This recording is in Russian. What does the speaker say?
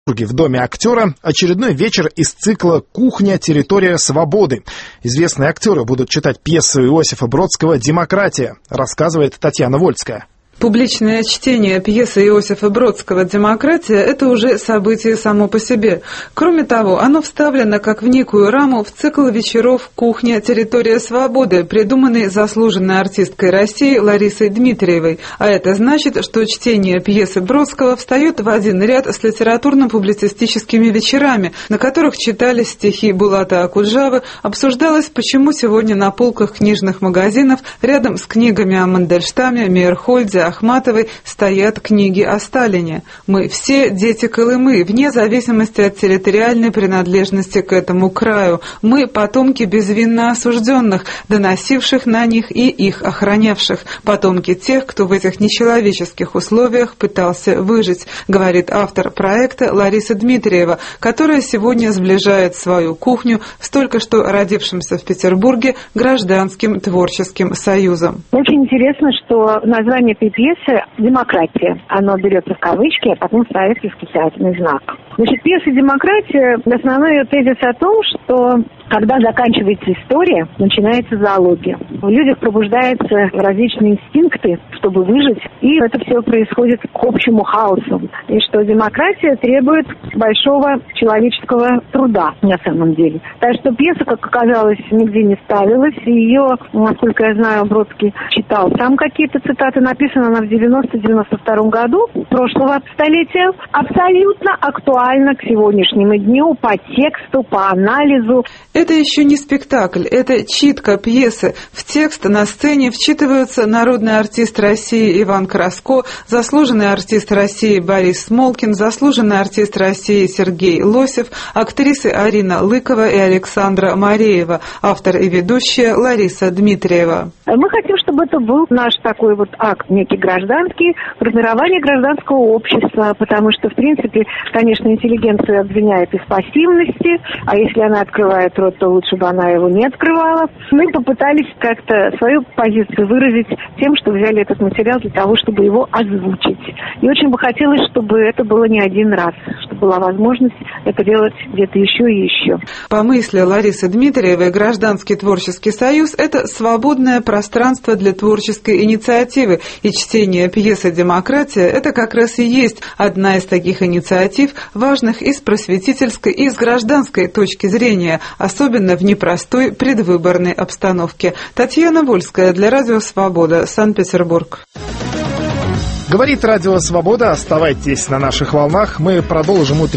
В Доме актера очередной вечер из цикла «Кухня. Территория свободы». Известные актеры будут читать пьесу Иосифа Бродского «Демократия», рассказывает Татьяна Вольская. Публичное чтение пьесы Иосифа Бродского «Демократия» — это уже событие само по себе. Кроме того, оно вставлено как в некую раму в цикл вечеров «Кухня. Территория свободы», придуманный заслуженной артисткой России Ларисой Дмитриевой. А это значит, что чтение пьесы Бродского встает в один ряд с литературно-публицистическими вечерами, на которых читались стихи Булата Акуджавы, обсуждалось, почему сегодня на полках книжных магазинов рядом с книгами о Мандельштаме, Мейерхольде, Ахматовой стоят книги о Сталине. Мы все дети Колымы, вне зависимости от территориальной принадлежности к этому краю. Мы потомки безвинно осужденных, доносивших на них и их охранявших. Потомки тех, кто в этих нечеловеческих условиях пытался выжить, говорит автор проекта Лариса Дмитриева, которая сегодня сближает свою кухню с только что родившимся в Петербурге Гражданским творческим союзом. Очень интересно, что название этой пьесы «Демократия». Оно берется в кавычки, а потом ставится восклицательный знак. Значит, пьеса «Демократия», основной ее тезис о том, что когда заканчивается история, начинается зоология. В людях пробуждаются различные инстинкты, чтобы выжить, и это все происходит к общему хаосу. И что демократия требует большого человеческого труда на самом деле. Так что пьеса, как оказалось, нигде не ставилась. Ее, насколько я знаю, Бродский читал сам какие-то цитаты. Написана она в 90-92 году прошлого столетия. Абсолютно актуальна к сегодняшнему дню по тексту, по анализу. Это еще не спектакль, это читка пьесы. В текст на сцене вчитываются народный артист России Иван Краско, заслуженный артист России Борис Смолкин, заслуженный артист России Сергей Лосев, актрисы Арина Лыкова и Александра Мареева, автор и ведущая Лариса Дмитриева. Мы хотим, чтобы это был наш такой вот акт, некий гражданский, формирование гражданского общества, потому что, в принципе, конечно, интеллигенцию обвиняют из пассивности, а если она открывает рот, то лучше бы она его не открывала. Мы попытались как-то свою позицию выразить тем, что взяли этот материал для того, чтобы его озвучить. И очень бы хотелось, чтобы это было не один раз, чтобы была возможность это делать где-то еще и еще. По мысли Ларисы Дмитриевой, Гражданский творческий союз – это свободное пространство для творческой инициативы, и чтение пьесы «Демократия» – это как раз и есть одна из таких инициатив, важных и с просветительской, и с гражданской точки зрения, особенно в непростой предвыборной обстановке. Татьяна Вольская для Радио Свобода, Санкт-Петербург. Говорит Радио Свобода. Оставайтесь на наших волнах. Мы продолжим утренний